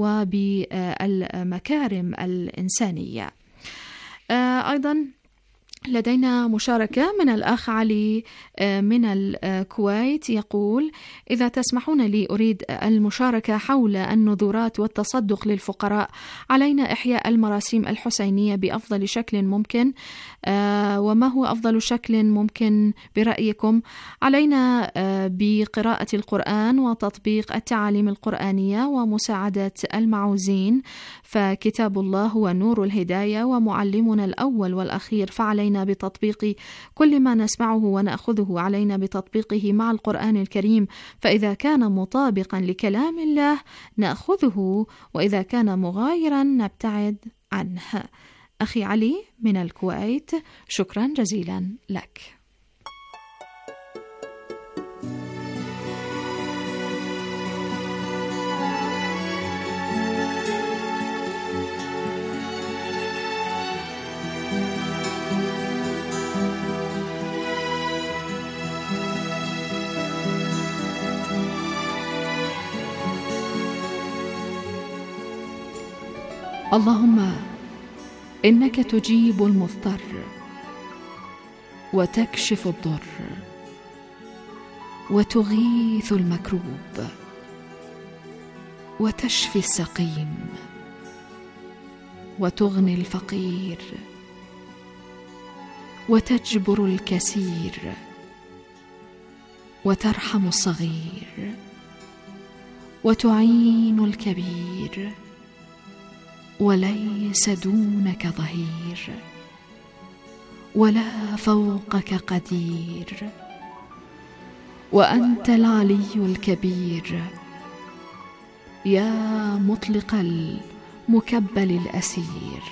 وبالمكارم الإنسانية. أيضا لدينا مشاركة من الأخ علي من الكويت يقول: إذا تسمحون لي أريد المشاركة حول النذورات والتصدق للفقراء. علينا إحياء المراسيم الحسينية بأفضل شكل ممكن، وما هو أفضل شكل ممكن برأيكم؟ علينا بقراءة القرآن وتطبيق التعاليم القرآنية ومساعدة المعوزين، فكتاب الله هو نور الهداية ومعلمنا الأول والأخير، فعلينا بتطبيق كل ما نسمعه ونأخذه، علينا بتطبيقه مع القرآن الكريم، فإذا كان مطابقا لكلام الله نأخذه، وإذا كان مغايرا نبتعد عنه. أخي علي من الكويت، شكرا جزيلا لك. اللهم إنك تجيب المضطر وتكشف الضر وتغيث المكروب وتشفي السقيم وتغني الفقير وتجبر الكسير وترحم الصغير وتعين الكبير وليس دونك ظهير ولا فوقك قدير، وأنت العلي الكبير، يا مطلق المكبل الأسير،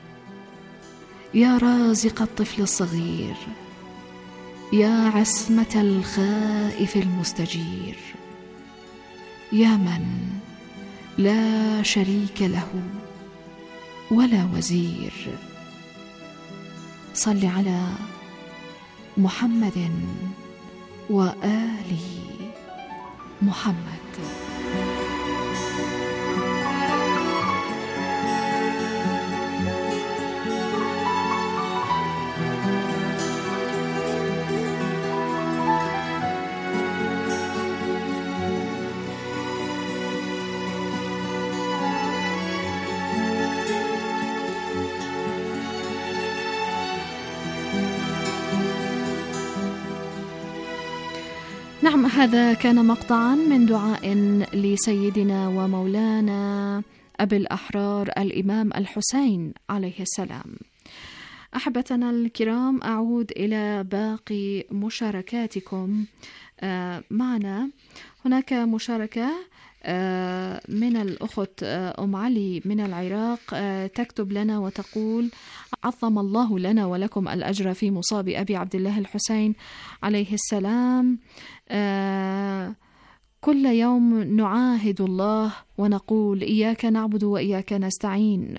يا رازق الطفل الصغير، يا عصمة الخائف المستجير، يا من لا شريك له ولا وزير. صل على محمد وآل محمد. نعم، هذا كان مقطعا من دعاء لسيدنا ومولانا أبي الأحرار الإمام الحسين عليه السلام. أحبتنا الكرام، أعود إلى باقي مشاركاتكم معنا. هناك مشاركة من الأخت أم علي من العراق، تكتب لنا وتقول: عظم الله لنا ولكم الأجر في مصاب أبي عبد الله الحسين عليه السلام. كل يوم نعاهد الله ونقول إياك نعبد وإياك نستعين،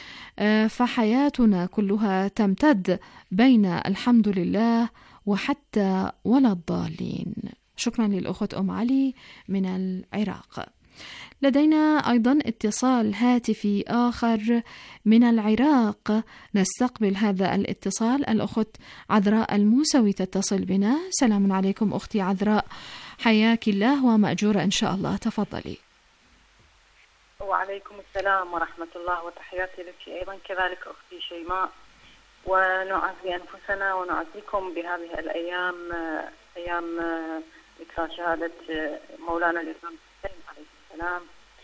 فحياتنا كلها تمتد بين الحمد لله وحتى ولا الضالين. شكرا للأخت أم علي من العراق. لدينا أيضا اتصال هاتفي آخر من العراق، نستقبل هذا الاتصال. الأخت عذراء الموسوي تتصل بنا. سلام عليكم أختي عذراء، حياك الله ومأجورة إن شاء الله، تفضلي. وعليكم السلام ورحمة الله، وتحياتي لك أيضا كذلك أختي شيماء. ونعزي أنفسنا ونعزيكم بهذه الأيام، أيام ذكرى شهادة مولانا الإمام الحسين عليه السلام.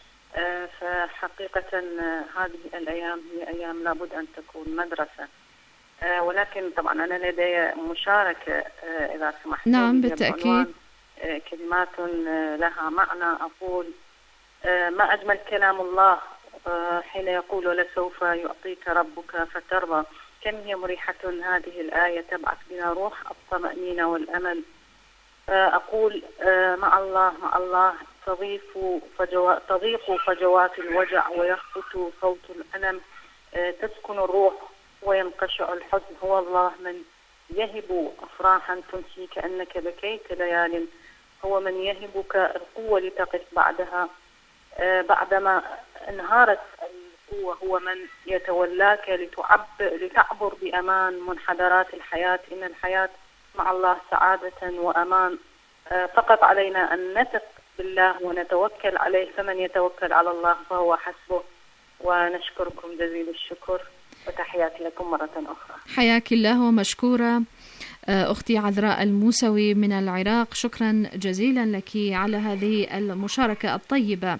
فحقيقة هذه الأيام هي أيام لابد أن تكون مدرسة، ولكن طبعا أنا لدي مشاركة إذا سمحت. نعم بالتأكيد. كلمات لها معنى. أقول: ما أجمل كلام الله حين يقول: ولسوف يعطيك ربك فترضى. كم هي مريحة هذه الآية، تبعث بنا روح الطمأنينة والأمل. أقول: مع الله مع الله تضيف فجوا... تضيق فجوات الوجع ويخفت صوت الألم، تسكن الروح وينقشع الحزن. هو الله من يهب أفراحا تنسي كأنك بكيت ليال، هو من يهبك القوة لتقف بعدها بعدما انهارت القوة، هو من يتولاك لتعب... لتعبر بأمان منحدرات الحياة. إن الحياة مع الله سعادة وأمان، فقط علينا أن نثق بالله ونتوكل عليه، فمن يتوكل على الله فهو حسبه. ونشكركم جزيل الشكر، وتحياتي لكم مرة أخرى. حياك الله ومشكورة أختي عذراء الموسوي من العراق، شكرا جزيلا لك على هذه المشاركة الطيبة.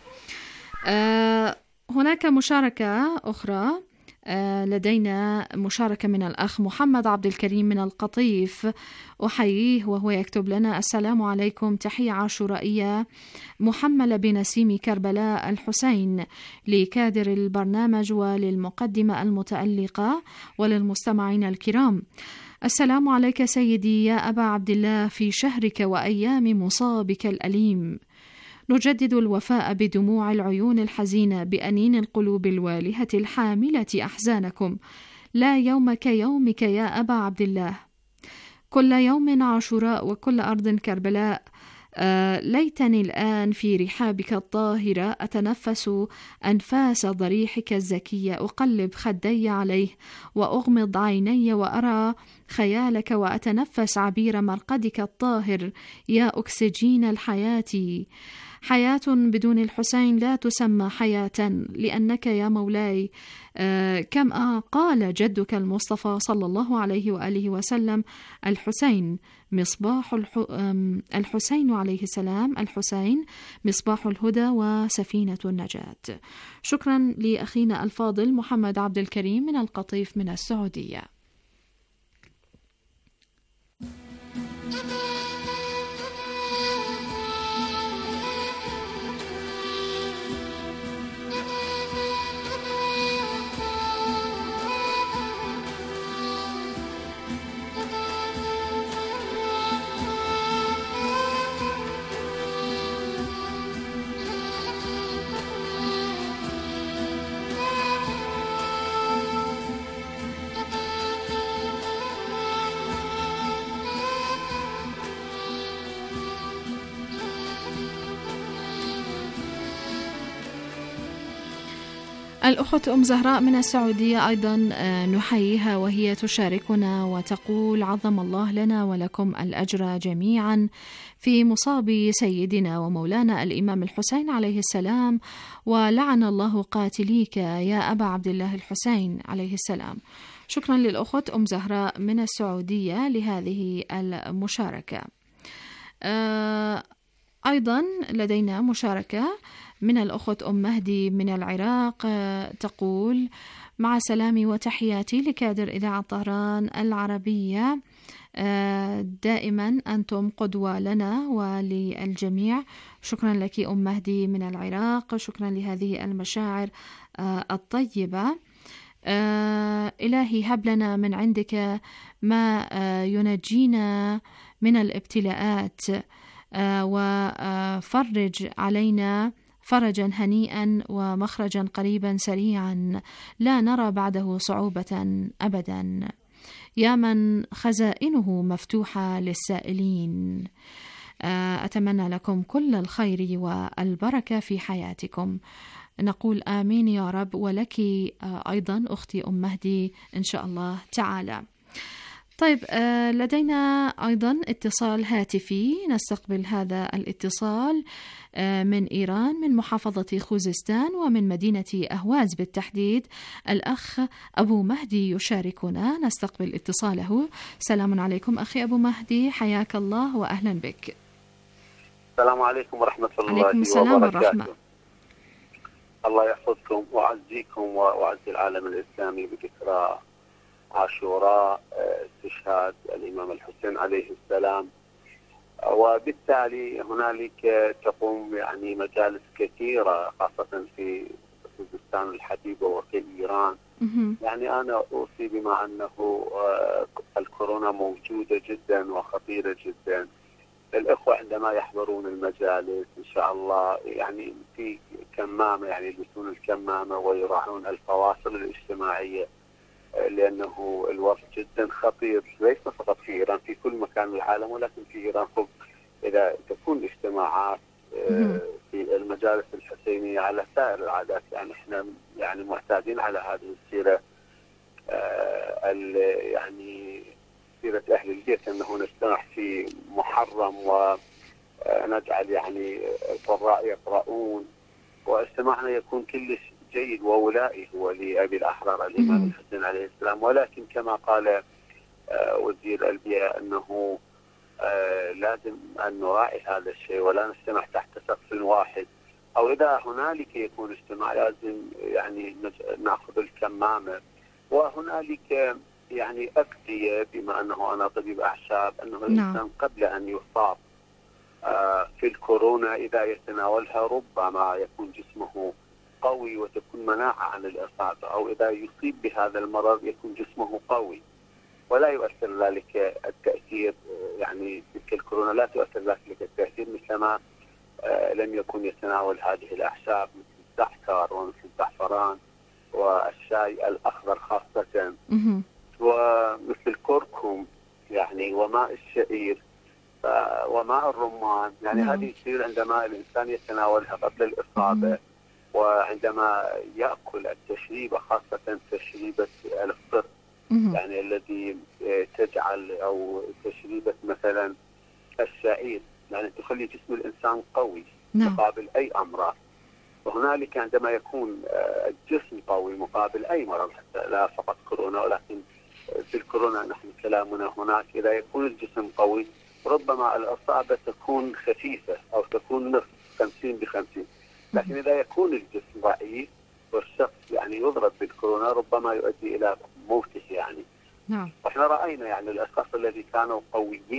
هناك مشاركة أخرى، لدينا مشاركة من الأخ محمد عبد الكريم من القطيف، أحييه وهو يكتب لنا: السلام عليكم، تحية عاشورائية محملة بنسيم كربلاء الحسين لكادر البرنامج وللمقدمة المتألقة وللمستمعين الكرام. السلام عليك سيدي يا أبا عبد الله في شهرك وأيام مصابك الأليم، نجدد الوفاء بدموع العيون الحزينة بأنين القلوب الوالهة الحاملة أحزانكم، لا يوم كيومك يا أبا عبد الله. كل يوم عاشوراء وكل أرض كربلاء. آه ليتني الآن في رحابك الطاهرة أتنفس أنفاس ضريحك الزكية، أقلب خدي عليه وأغمض عيني وأرى خيالك، وأتنفس عبير مرقدك الطاهر يا أكسجين الحياة. حياة بدون الحسين لا تسمى حياة، لأنك يا مولاي آه كما قال جدك المصطفى صلى الله عليه وآله وسلم: الحسين مصباح الح... الحسين عليه السلام الحسين مصباح الهدى وسفينة النجاة. شكرا لأخينا الفاضل محمد عبد الكريم من القطيف من السعودية. الأخت أم زهراء من السعودية أيضا نحييها وهي تشاركنا وتقول: عظم الله لنا ولكم الأجر جميعا في مصاب سيدنا ومولانا الإمام الحسين عليه السلام، ولعن الله قاتليك يا أبا عبد الله الحسين عليه السلام. شكرا للأخت أم زهراء من السعودية لهذه المشاركة. أيضا لدينا مشاركة من الأخت أم مهدي من العراق، تقول: مع سلامي وتحياتي لكادر إذاعة طهران العربية، دائما أنتم قدوة لنا وللجميع. شكرا لك أم مهدي من العراق، شكرا لهذه المشاعر الطيبة. إلهي هب لنا من عندك ما ينجينا من الابتلاءات، وفرج علينا فرجا هنيئا ومخرجا قريبا سريعا لا نرى بعده صعوبة أبدا، يا من خزائنه مفتوحة للسائلين. أتمنى لكم كل الخير والبركة في حياتكم. نقول آمين يا رب، ولك أيضا أختي أم مهدي إن شاء الله تعالى. طيب، لدينا أيضا اتصال هاتفي، نستقبل هذا الاتصال من إيران، من محافظة خوزستان ومن مدينة أهواز بالتحديد. الأخ أبو مهدي يشاركنا، نستقبل اتصاله. سلام عليكم أخي أبو مهدي، حياك الله وأهلا بك. السلام عليكم ورحمة الله وبركاته. عليكم السلام والرحمة. الله يحفظكم وأعزيكم وأعزي العالم الإسلامي بذكرى عاشوراء استشهاد الإمام الحسين عليه السلام، وبالتالي هنالك تقوم يعني مجالس كثيرة خاصة في خوزستان الحبيبة وفي إيران. يعني أنا أوصي بما أنه الكورونا موجودة جدا وخطيرة جدا، الإخوة عندما يحضرون المجالس إن شاء الله يعني في كمامة، يعني يلبسون الكمامة ويراعون الفواصل الاجتماعية، لأنه الوضع جدا خطير ليس فقط في إيران، في كل مكان في العالم، ولكن في إيران خب إذا تكون اجتماعات في المجالس الحسينية على سائر العادات، يعني إحنا يعني معتادين على هذه السيرة، يعني سيرة أهل البيت، أنه نجتمع في محرم ونجعل يعني القراء يقرؤون، واجتماعنا يكون كلش جيد وولائي هو لأبي الأحرار الإمام الحسين عليه السلام. ولكن كما قال وزير البيئة أنه لازم أن نراعي هذا الشيء ولا نجتمع تحت سقف واحد، أو إذا هنالك يكون اجتماع لازم يعني نأخذ الكمامة. وهنالك يعني أكدية، بما أنه أنا طبيب أعشاب، أنه الإنسان قبل أن يصاب في الكورونا إذا يتناولها ربما يكون جسمه قوي وتكون مناعة عن الإصابة، أو إذا يصيب بهذا المرض يكون جسمه قوي ولا يؤثر ذلك التأثير، يعني تلك الكورونا لا تؤثر ذلك التأثير مثلما لم يكن يتناول هذه الأعشاب مثل الزعتر ومثل الزعفران والشاي الأخضر خاصة، ومثل الكركم يعني وماء الشعير وماء الرمان. يعني مم. هذه تصير عندما الإنسان يتناولها قبل الإصابة، مم. وعندما يأكل التشريبة خاصة تشريبة الفطر، يعني الذي تجعل أو تشريبة مثلا الشعير، يعني تخلي جسم الإنسان قوي مقابل أي أمراض. وهنالك عندما يكون الجسم قوي مقابل أي مرض، حتى لا فقط كورونا، ولكن في الكورونا نحن كلامنا هناك إذا يكون الجسم قوي ربما الإصابة تكون خفيفة أو تكون نصف خمسين بخمسين، لكن إذا يكون الجسم ضعيف والشخص يعني يضرب بالكورونا ربما يؤدي إلى موته يعني. نعم. وإحنا رأينا يعني الأشخاص الذي كانوا قويين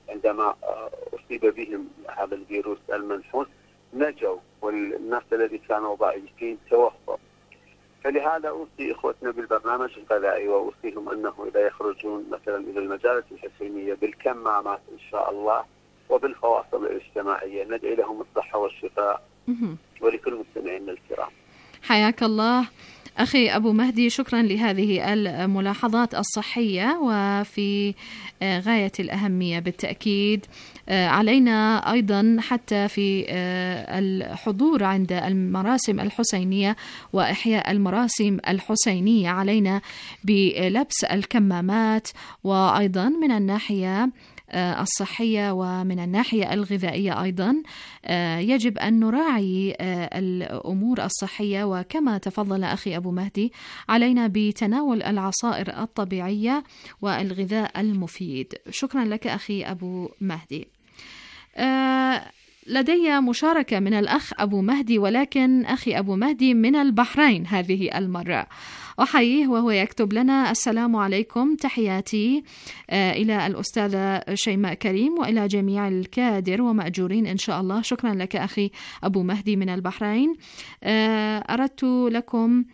عندما أصيب بهم هذا الفيروس المنحوس نجوا، والناس الذي كانوا ضعيفين توفوا. فلهذا أوصي إخوتنا بالبرنامج الغذائي وأوصيهم أنه إذا يخرجون مثلا إلى المجالس الحسينية بالكمامات إن شاء الله وبالفواصل الاجتماعية. ندعي لهم الصحة والشفاء ولكل مستمعينا الكرام. حياك الله أخي أبو مهدي، شكرا لهذه الملاحظات الصحية وفي غاية الأهمية. بالتأكيد علينا أيضا حتى في الحضور عند المراسم الحسينية وإحياء المراسم الحسينية علينا بلبس الكمامات، وأيضا من الناحية الصحية ومن الناحية الغذائية أيضا يجب أن نراعي الأمور الصحية، وكما تفضل أخي أبو مهدي علينا بتناول العصائر الطبيعية والغذاء المفيد. شكرا لك أخي أبو مهدي. لدي مشاركة من الأخ أبو مهدي، ولكن أخي أبو مهدي من البحرين هذه المرة. أحييه وهو يكتب لنا: السلام عليكم، تحياتي إلى الأستاذة شيماء كريم وإلى جميع الكادر ومأجورين إن شاء الله. شكرا لك أخي أبو مهدي من البحرين. أردت لكم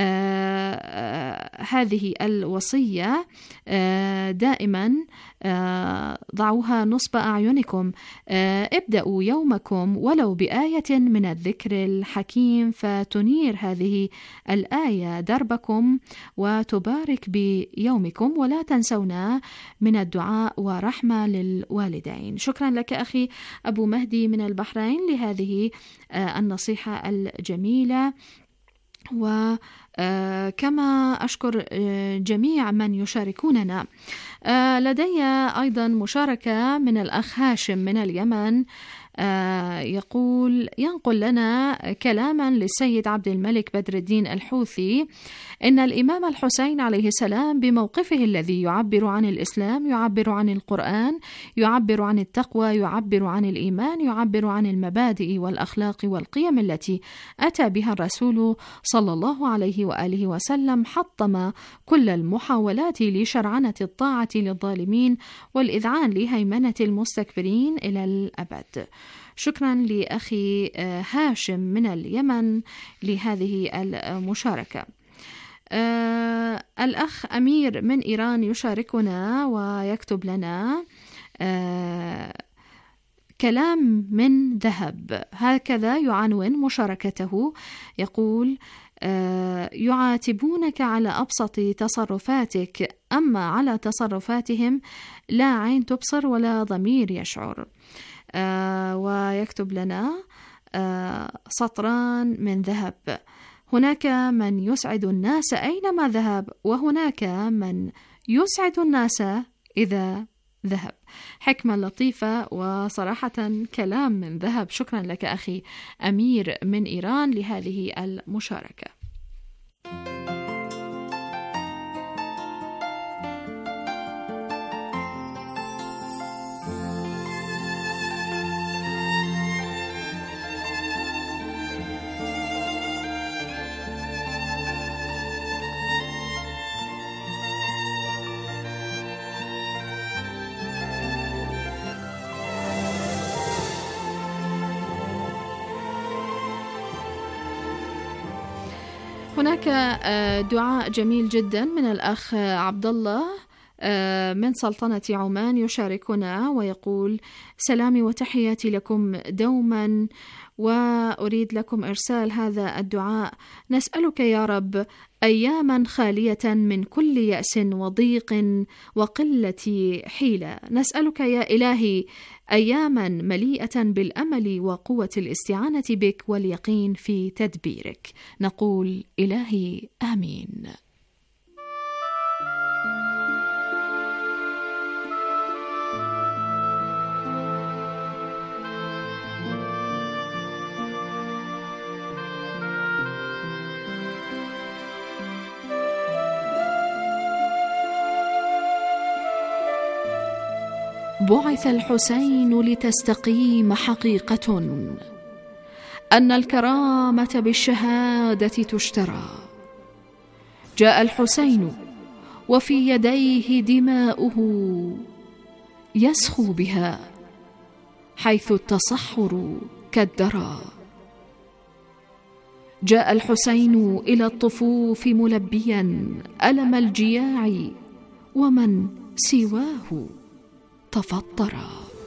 هذه الوصية دائما ضعوها نصب أعينكم، ابدأوا يومكم ولو بآية من الذكر الحكيم فتنير هذه الآية دربكم وتبارك بيومكم، ولا تنسونا من الدعاء ورحمة للوالدين. شكرا لك أخي أبو مهدي من البحرين لهذه النصيحة الجميلة، وكما أشكر جميع من يشاركوننا. لدي أيضا مشاركة من الأخ هاشم من اليمن، يقول ينقل لنا كلاما للسيد عبد الملك بدر الدين الحوثي: إن الإمام الحسين عليه السلام بموقفه الذي يعبر عن الإسلام، يعبر عن القرآن، يعبر عن التقوى، يعبر عن الإيمان، يعبر عن المبادئ والأخلاق والقيم التي أتى بها الرسول صلى الله عليه وآله وسلم، حطم كل المحاولات لشرعنة الطاعة للظالمين والإذعان لهيمنة المستكبرين إلى الأبد. شكرا لأخي هاشم من اليمن لهذه المشاركة. آه الأخ أمير من إيران يشاركنا ويكتب لنا آه كلام من ذهب، هكذا يعنون مشاركته. يقول: آه يعاتبونك على أبسط تصرفاتك، أما على تصرفاتهم لا عين تبصر ولا ضمير يشعر. آه ويكتب لنا آه سطران من ذهب: هناك من يسعد الناس أينما ذهب، وهناك من يسعد الناس إذا ذهب. حكمة لطيفة وصراحة كلام من ذهب. شكرا لك أخي أمير من إيران لهذه المشاركة. هناك دعاء جميل جدا من الأخ عبد الله من سلطنة عمان يشاركنا ويقول: سلامي وتحياتي لكم دوما، وأريد لكم إرسال هذا الدعاء. نسألك يا رب أياما خالية من كل يأس وضيق وقلة حيلة، نسألك يا إلهي أياما مليئة بالأمل وقوة الاستعانة بك واليقين في تدبيرك. نقول إلهي آمين. بعث الحسين لتستقيم حقيقة أن الكرامة بالشهادة تشترى. جاء الحسين وفي يديه دماؤه يسخو بها حيث التصحر كالدرى. جاء الحسين إلى الطفوف ملبيا ألم الجياع ومن سواه تفطرا.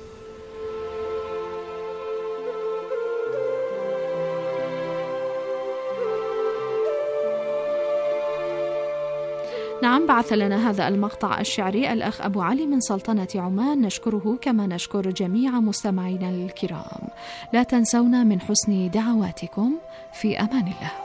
نعم، بعث لنا هذا المقطع الشعري الأخ أبو علي من سلطنة عمان، نشكره كما نشكر جميع مستمعينا الكرام. لا تنسونا من حسن دعواتكم. في أمان الله.